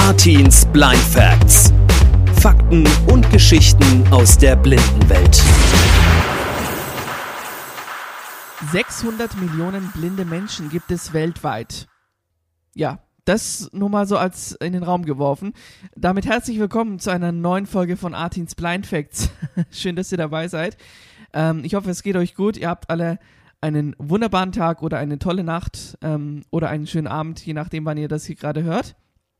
Artins Blind Facts. Fakten und Geschichten aus der Blindenwelt. 600 Millionen blinde Menschen gibt es weltweit. Ja, das nur mal so als in den Raum geworfen. Damit herzlich willkommen zu einer neuen Folge von Artins Blind Facts. Schön, dass ihr dabei seid. Ich hoffe, es geht euch gut. Ihr habt alle einen wunderbaren Tag oder eine tolle Nacht oder einen schönen Abend, je nachdem, wann ihr das hier gerade hört.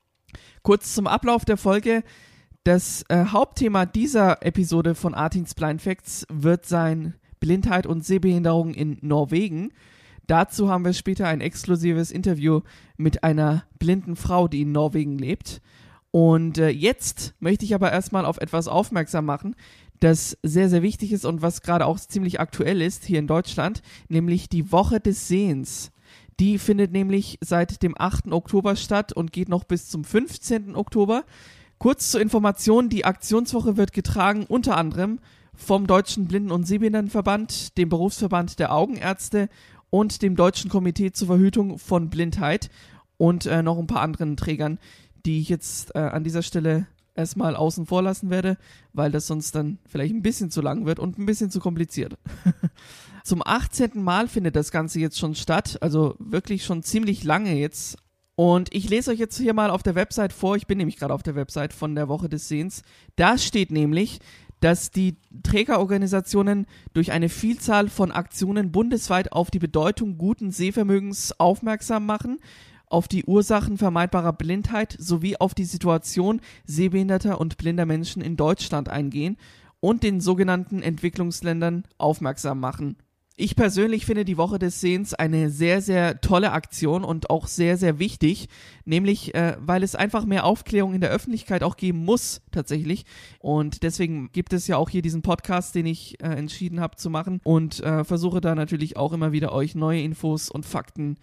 Kurz zum Ablauf der Folge. Das Hauptthema dieser Episode von Artins Blind Facts wird sein Blindheit und Sehbehinderung in Norwegen. Dazu haben wir später ein exklusives Interview mit einer blinden Frau, die in Norwegen lebt. Und jetzt möchte ich aber erstmal auf etwas aufmerksam machen, das sehr, sehr wichtig ist und was gerade auch ziemlich aktuell ist hier in Deutschland, nämlich die Woche des Sehens. Die findet nämlich seit dem 8. Oktober statt und geht noch bis zum 15. Oktober. Kurz zur Information, die Aktionswoche wird getragen unter anderem vom Deutschen Blinden- und Sehbehindertenverband, dem Berufsverband der Augenärzte und dem Deutschen Komitee zur Verhütung von Blindheit und noch ein paar anderen Trägern, die ich jetzt an dieser Stelle erstmal außen vor lassen werde, weil das sonst dann vielleicht ein bisschen zu lang wird und ein bisschen zu kompliziert. Zum 18. Mal findet das Ganze jetzt schon statt, also wirklich schon ziemlich lange jetzt. Und ich lese euch jetzt hier mal auf der Website vor, ich bin nämlich gerade auf der Website von der Woche des Sehens. Da steht nämlich, dass die Trägerorganisationen durch eine Vielzahl von Aktionen bundesweit auf die Bedeutung guten Sehvermögens aufmerksam machen, auf die Ursachen vermeidbarer Blindheit sowie auf die Situation sehbehinderter und blinder Menschen in Deutschland eingehen und den sogenannten Entwicklungsländern aufmerksam machen. Ich persönlich finde die Woche des Sehens eine sehr, sehr tolle Aktion und auch sehr, sehr wichtig, nämlich weil es einfach mehr Aufklärung in der Öffentlichkeit auch geben muss, tatsächlich. Und deswegen gibt es ja auch hier diesen Podcast, den ich entschieden habe zu machen und versuche da natürlich auch immer wieder euch neue Infos und Fakten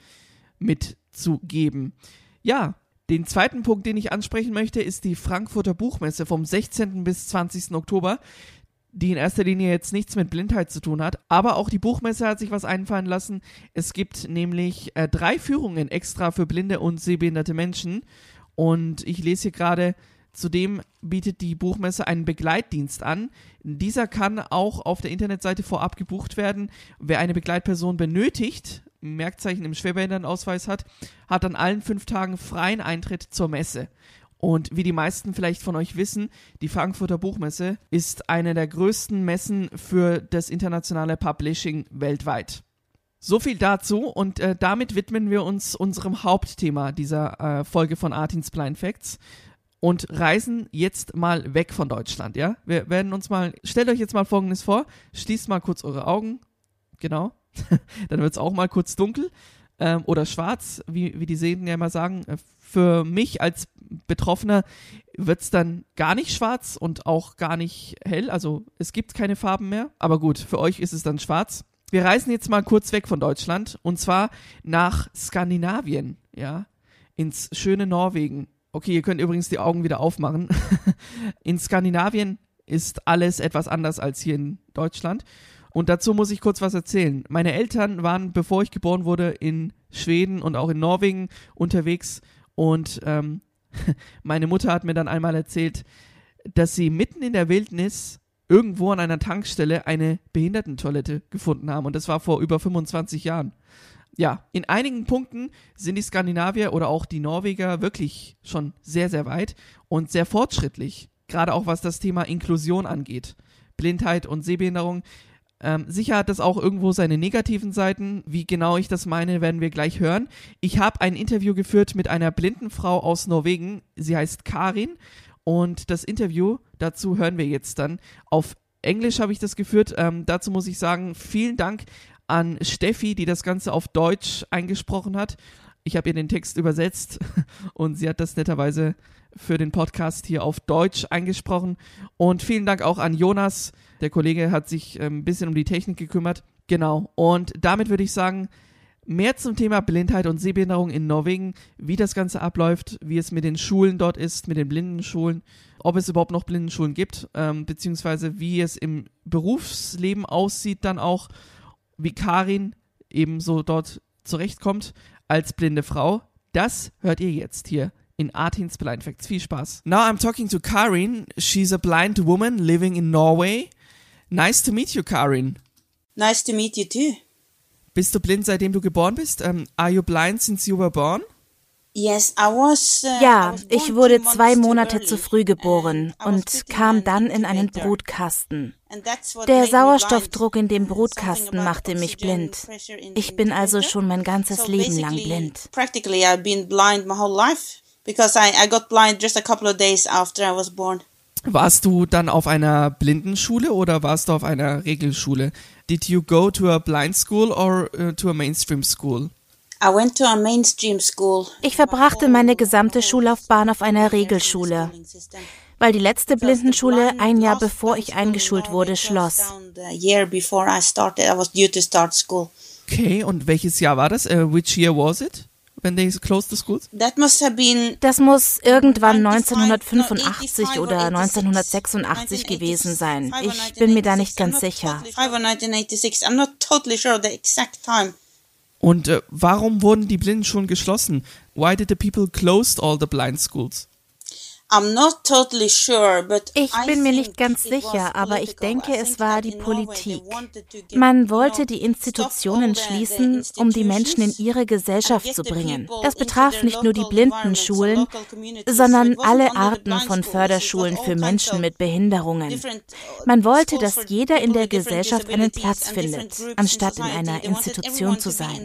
mitzugeben. Ja, den zweiten Punkt, den ich ansprechen möchte, ist die Frankfurter Buchmesse vom 16. bis 20. Oktober, die in erster Linie jetzt nichts mit Blindheit zu tun hat, aber auch die Buchmesse hat sich was einfallen lassen. Es gibt nämlich 3 Führungen extra für blinde und sehbehinderte Menschen und ich lese hier gerade, zudem bietet die Buchmesse einen Begleitdienst an. Dieser kann auch auf der Internetseite vorab gebucht werden. Wer eine Begleitperson benötigt, Merkzeichen im Schwerbehindertenausweis hat an allen 5 Tagen freien Eintritt zur Messe. Und wie die meisten vielleicht von euch wissen, die Frankfurter Buchmesse ist eine der größten Messen für das internationale Publishing weltweit. So viel dazu und damit widmen wir uns unserem Hauptthema dieser Folge von Artins Blind Facts und reisen jetzt mal weg von Deutschland, ja? Wir werden uns mal, stellt euch jetzt mal Folgendes vor, schließt mal kurz eure Augen, genau, dann wird es auch mal kurz dunkel oder schwarz, wie die Sehenden ja immer sagen. Für mich als Betroffener wird es dann gar nicht schwarz und auch gar nicht hell, also es gibt keine Farben mehr, aber gut, für euch ist es dann schwarz. Wir reisen jetzt mal kurz weg von Deutschland und zwar nach Skandinavien, ja, ins schöne Norwegen. Okay, ihr könnt übrigens die Augen wieder aufmachen. In Skandinavien ist alles etwas anders als hier in Deutschland. Und dazu muss ich kurz was erzählen. Meine Eltern waren, bevor ich geboren wurde, in Schweden und auch in Norwegen unterwegs. Und meine Mutter hat mir dann einmal erzählt, dass sie mitten in der Wildnis irgendwo an einer Tankstelle eine Behindertentoilette gefunden haben. Und das war vor über 25 Jahren. Ja, in einigen Punkten sind die Skandinavier oder auch die Norweger wirklich schon sehr, sehr weit und sehr fortschrittlich. Gerade auch was das Thema Inklusion angeht. Blindheit und Sehbehinderung. Sicher hat das auch irgendwo seine negativen Seiten. Wie genau ich das meine, werden wir gleich hören. Ich habe ein Interview geführt mit einer blinden Frau aus Norwegen. Sie heißt Karin und das Interview, dazu hören wir jetzt dann. Auf Englisch habe ich das geführt. Dazu muss ich sagen, vielen Dank an Steffi, die das Ganze auf Deutsch eingesprochen hat. Ich habe ihr den Text übersetzt und sie hat das netterweise für den Podcast hier auf Deutsch eingesprochen. Und vielen Dank auch an Jonas. Der Kollege hat sich ein bisschen um die Technik gekümmert. Genau. Und damit würde ich sagen, mehr zum Thema Blindheit und Sehbehinderung in Norwegen, wie das Ganze abläuft, wie es mit den Schulen dort ist, mit den Blindenschulen, ob es überhaupt noch Blindenschulen gibt, beziehungsweise wie es im Berufsleben aussieht dann auch, wie Karin ebenso dort zurechtkommt als blinde Frau. Das hört ihr jetzt hier in Artins Blind Facts. Viel Spaß. Now I'm talking to Karin. She's a blind woman living in Norway. Nice to meet you, Karin. Nice to meet you too. Bist du blind, seitdem du geboren bist? Are you blind since you were born? Yes, Ja, ich wurde 2 Monate zu früh geboren und kam dann in einen Brutkasten. Der Sauerstoffdruck in dem Brutkasten machte mich blind. Ich bin also schon mein ganzes Leben lang blind. Practically I've been blind my whole life because I got blind just a couple of days after I was born. Warst du dann auf einer Blindenschule oder warst du auf einer Regelschule? Did you go to a blind school or to a mainstream school? I went to a mainstream school. Ich verbrachte meine gesamte Schullaufbahn auf einer Regelschule, weil die letzte Blindenschule ein Jahr bevor ich eingeschult wurde, schloss. Okay, und welches Jahr war das? Which year was it? When they closed the schools? Das muss irgendwann 1985 oder 1986 gewesen sein. Ich bin mir da nicht ganz sicher. I'm not totally sure of the exact time. Und warum wurden die Blindenschulen geschlossen? Why did the people close all the blind schools? I'm not totally sure, but ich bin mir nicht ganz sicher, aber ich denke, es war die Politik. Man wollte die Institutionen schließen, um die Menschen in ihre Gesellschaft zu bringen. Das betraf nicht nur die Blindenschulen, sondern alle Arten von Förderschulen für Menschen mit Behinderungen. Man wollte, dass jeder in der Gesellschaft einen Platz findet, anstatt in einer Institution zu sein.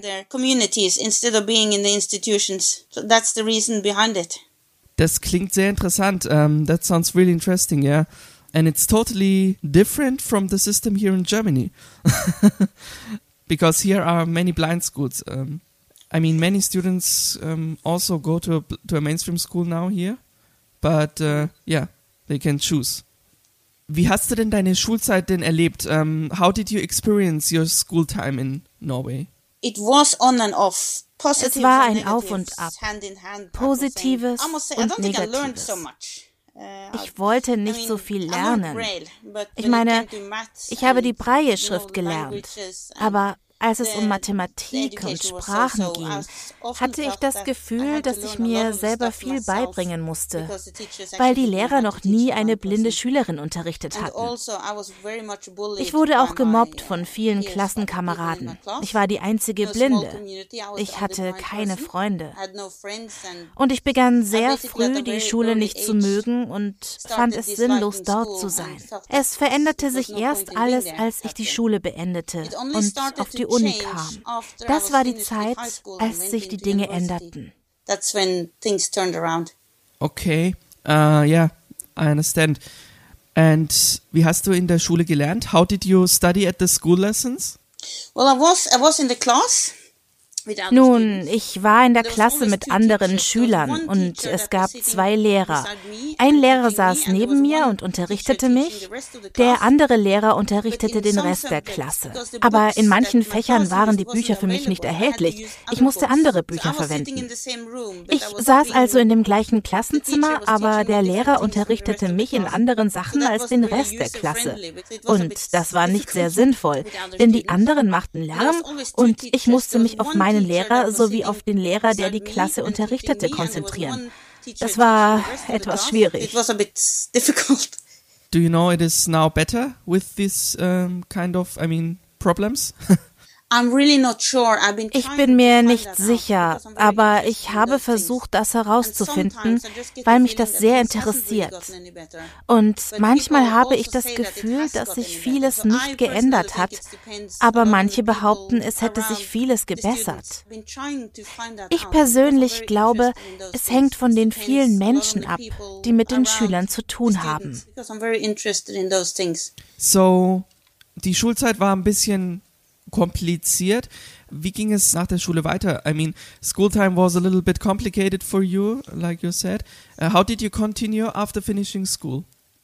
Das klingt sehr interessant. That sounds really interesting, yeah. And it's totally different from the system here in Germany. Because here are many blind schools. I mean, many students also go to a mainstream school now here. But, yeah, they can choose. Wie hast du denn deine Schulzeit denn erlebt? How did you experience your school time in Norway? It was on and off. Es war ein Auf und Ab, Positives und Negatives. Ich wollte nicht so viel lernen. Ich meine, ich habe die Braille-Schrift gelernt, aber als es um Mathematik und Sprachen ging, hatte ich das Gefühl, dass ich mir selber viel beibringen musste, weil die Lehrer noch nie eine blinde Schülerin unterrichtet hatten. Ich wurde auch gemobbt von vielen Klassenkameraden. Ich war die einzige Blinde. Ich hatte keine Freunde. Und ich begann sehr früh, die Schule nicht zu mögen und fand es sinnlos, dort zu sein. Es veränderte sich erst alles, als ich die Schule beendete und auf die Uni kam. Das war die Zeit, als sich die Dinge änderten. Okay, yeah, I understand. And wie hast du in der Schule gelernt? How did you study at the school lessons? Well, I was in the class. Nun, ich war in der Klasse mit anderen Schülern und es gab 2 Lehrer. Ein Lehrer saß neben mir und unterrichtete mich, der andere Lehrer unterrichtete den Rest der Klasse. Aber in manchen Fächern waren die Bücher für mich nicht erhältlich. Ich musste andere Bücher verwenden. Ich saß also in dem gleichen Klassenzimmer, aber der Lehrer unterrichtete mich in anderen Sachen als den Rest der Klasse. Und das war nicht sehr sinnvoll, denn die anderen machten Lärm und ich musste mich auf meinen Lehrer sowie auf den Lehrer, der die Klasse unterrichtete, konzentrieren. Das war etwas schwierig. Do you know it is now better with this kind of, problems? Ich bin mir nicht sicher, aber ich habe versucht, das herauszufinden, weil mich das sehr interessiert. Und manchmal habe ich das Gefühl, dass sich vieles nicht geändert hat, aber manche behaupten, es hätte sich vieles gebessert. Ich persönlich glaube, es hängt von den vielen Menschen ab, die mit den Schülern zu tun haben. So, die Schulzeit war ein bisschen kompliziert. Wie ging es nach der Schule weiter? School time was a little bit complicated for you, like you said. How did you continue after finishing school?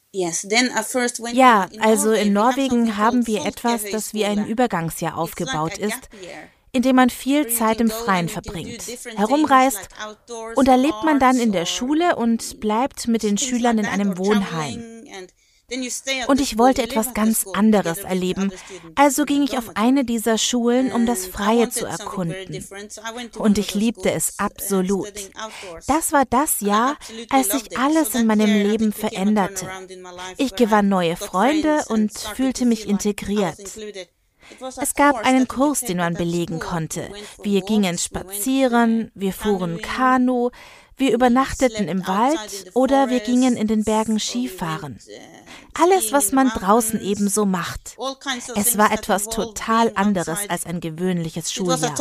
Ja, also in Norwegen haben wir etwas, das wie ein Übergangsjahr aufgebaut ist, in dem man viel Zeit im Freien verbringt, herumreist und da lebt man dann in der Schule und bleibt mit den Schülern in einem Wohnheim. Und ich wollte etwas ganz anderes erleben. Also ging ich auf eine dieser Schulen, um das Freie zu erkunden. Und ich liebte es absolut. Das war das Jahr, als sich alles in meinem Leben veränderte. Ich gewann neue Freunde und fühlte mich integriert. Es gab einen Kurs, den man belegen konnte. Wir gingen spazieren, wir fuhren Kanu, wir übernachteten im Wald oder wir gingen in den Bergen Skifahren. Alles, was man draußen ebenso macht. Es war etwas total anderes als ein gewöhnliches Schuljahr.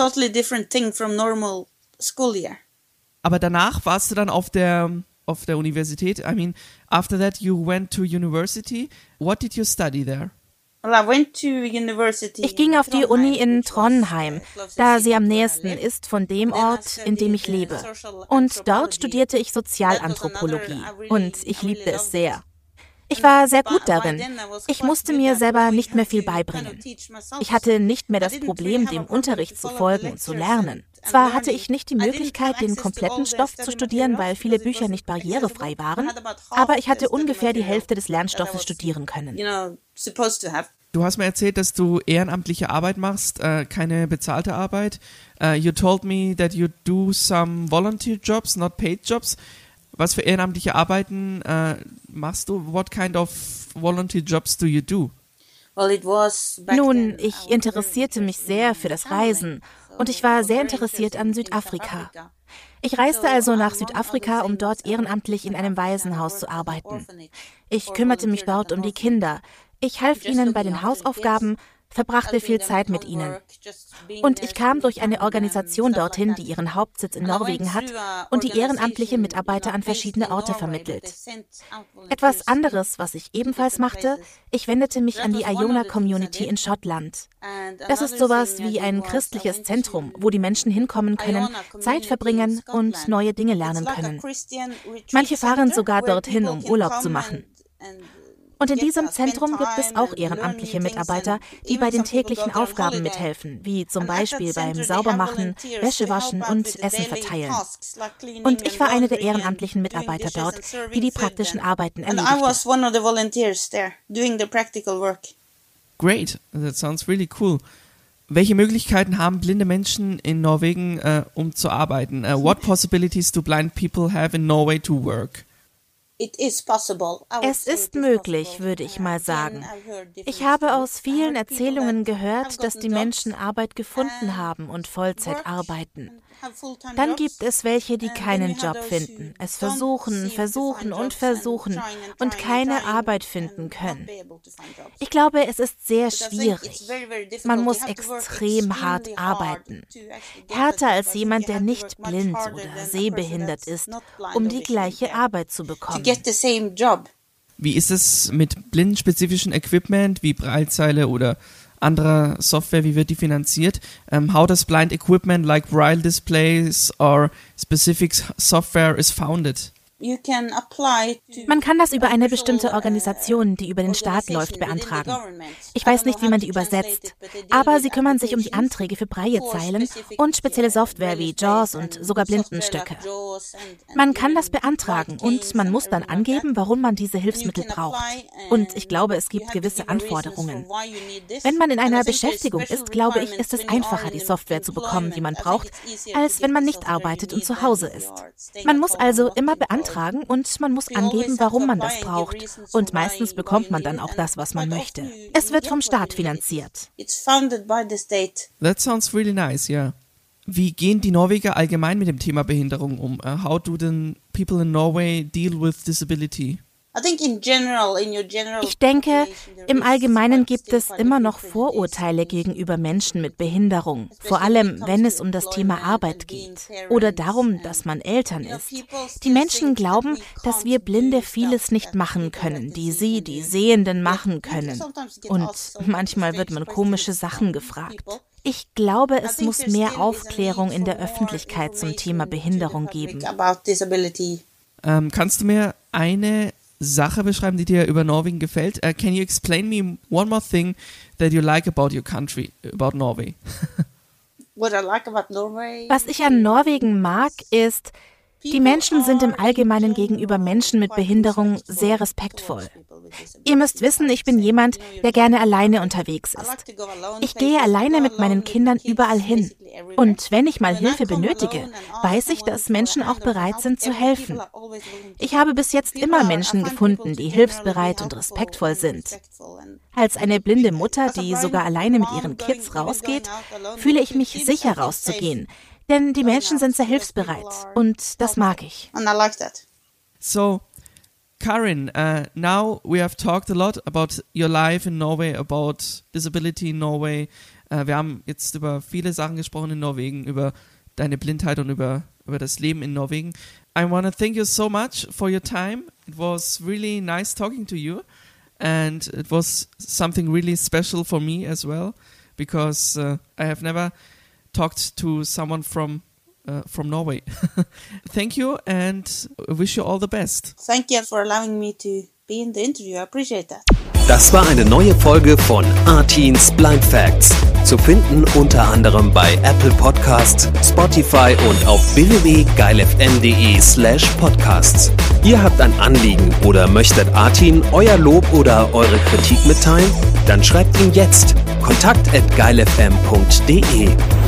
Aber danach warst du dann auf der Universität. I mean, after that you went to university. What did you study there? Ich ging auf die Uni in Trondheim, da sie am nächsten ist von dem Ort, in dem ich lebe. Und dort studierte ich Sozialanthropologie und ich liebte es sehr. Ich war sehr gut darin. Ich musste mir selber nicht mehr viel beibringen. Ich hatte nicht mehr das Problem, dem Unterricht zu folgen und zu lernen. Zwar hatte ich nicht die Möglichkeit, den kompletten Stoff zu studieren, weil viele Bücher nicht barrierefrei waren, aber ich hatte ungefähr die Hälfte des Lernstoffes studieren können. Du hast mir erzählt, dass du ehrenamtliche Arbeit machst, keine bezahlte Arbeit. You told me that you do some volunteer jobs, not paid jobs. Was für ehrenamtliche Arbeiten machst du? What kind of volunteer jobs do you do? Nun, ich interessierte mich sehr für das Reisen und ich war sehr interessiert an Südafrika. Ich reiste also nach Südafrika, um dort ehrenamtlich in einem Waisenhaus zu arbeiten. Ich kümmerte mich dort um die Kinder. Ich half ihnen bei den Hausaufgaben, verbrachte viel Zeit mit ihnen. Und ich kam durch eine Organisation dorthin, die ihren Hauptsitz in Norwegen hat und die ehrenamtliche Mitarbeiter an verschiedene Orte vermittelt. Etwas anderes, was ich ebenfalls machte, ich wendete mich an die Iona-Community in Schottland. Das ist sowas wie ein christliches Zentrum, wo die Menschen hinkommen können, Zeit verbringen und neue Dinge lernen können. Manche fahren sogar dorthin, um Urlaub zu machen. Und in diesem Zentrum gibt es auch ehrenamtliche Mitarbeiter, die bei den täglichen Aufgaben mithelfen, wie zum Beispiel beim Saubermachen, Wäschewaschen und Essen verteilen. Und ich war eine der ehrenamtlichen Mitarbeiter dort, die die praktischen Arbeiten erledigte. Great, that sounds really cool. Welche Möglichkeiten haben blinde Menschen in Norwegen, um zu arbeiten? What possibilities do blind people have in Norway to work? Es ist möglich, würde ich mal sagen. Ich habe aus vielen Erzählungen gehört, dass die Menschen Arbeit gefunden haben und Vollzeit arbeiten. Dann gibt es welche, die keinen Job finden, es versuchen und keine Arbeit finden können. Ich glaube, es ist sehr schwierig. Man muss extrem hart arbeiten. Härter als jemand, der nicht blind oder sehbehindert ist, um die gleiche Arbeit zu bekommen. Wie ist es mit blindenspezifischen Equipment wie Braillezeile oder anderer Software, wie wird die finanziert? How does blind equipment like braille displays or specific software is founded? Man kann das über eine bestimmte Organisation, die über den Staat läuft, beantragen. Ich weiß nicht, wie man die übersetzt, aber sie kümmern sich um die Anträge für Braillezeilen und spezielle Software wie JAWS und sogar Blindenstöcke. Man kann das beantragen und man muss dann angeben, warum man diese Hilfsmittel braucht. Und ich glaube, es gibt gewisse Anforderungen. Wenn man in einer Beschäftigung ist, glaube ich, ist es einfacher, die Software zu bekommen, die man braucht, als wenn man nicht arbeitet und zu Hause ist. Man muss also immer beantragen und man muss angeben, warum man das braucht. Und meistens bekommt man dann auch das, was man möchte. Es wird vom Staat finanziert. That sounds really nice, yeah. Wie gehen die Norweger allgemein mit dem Thema Behinderung um? How do the people in Norway deal with disability? Ich denke, im Allgemeinen gibt es immer noch Vorurteile gegenüber Menschen mit Behinderung, vor allem wenn es um das Thema Arbeit geht oder darum, dass man Eltern ist. Die Menschen glauben, dass wir Blinde vieles nicht machen können, die Sehenden machen können. Und manchmal wird man komische Sachen gefragt. Ich glaube, es muss mehr Aufklärung in der Öffentlichkeit zum Thema Behinderung geben. Kannst du mir eine Sache beschreiben, die dir über Norwegen gefällt? Can you explain me one more thing that you like about your country, about Norway? Was ich an Norwegen mag, ist, Die Menschen sind im Allgemeinen gegenüber Menschen mit Behinderung sehr respektvoll. Ihr müsst wissen, ich bin jemand, der gerne alleine unterwegs ist. Ich gehe alleine mit meinen Kindern überall hin. Und wenn ich mal Hilfe benötige, weiß ich, dass Menschen auch bereit sind zu helfen. Ich habe bis jetzt immer Menschen gefunden, die hilfsbereit und respektvoll sind. Als eine blinde Mutter, die sogar alleine mit ihren Kids rausgeht, fühle ich mich sicher rauszugehen. Denn die Menschen sind sehr hilfsbereit und das mag ich. So, Karin, now we have talked a lot about your life in Norway, about disability in Norway. Wir haben jetzt über viele Sachen gesprochen in Norwegen, über deine Blindheit und über das Leben in Norwegen. I want to thank you so much for your time. It was really nice talking to you. And it was something really special for me as well, because I have never talked to someone from Norway. Thank you and wish you all the best. Thank you for allowing me to be in the interview. I appreciate that. Das war eine neue Folge von Artin's Blind Facts. Zu finden unter anderem bei Apple Podcasts, Spotify und auf www.geilfm.de/podcasts. Ihr habt ein Anliegen oder möchtet Artin euer Lob oder eure Kritik mitteilen? Dann schreibt ihn jetzt kontakt@geilfm.de.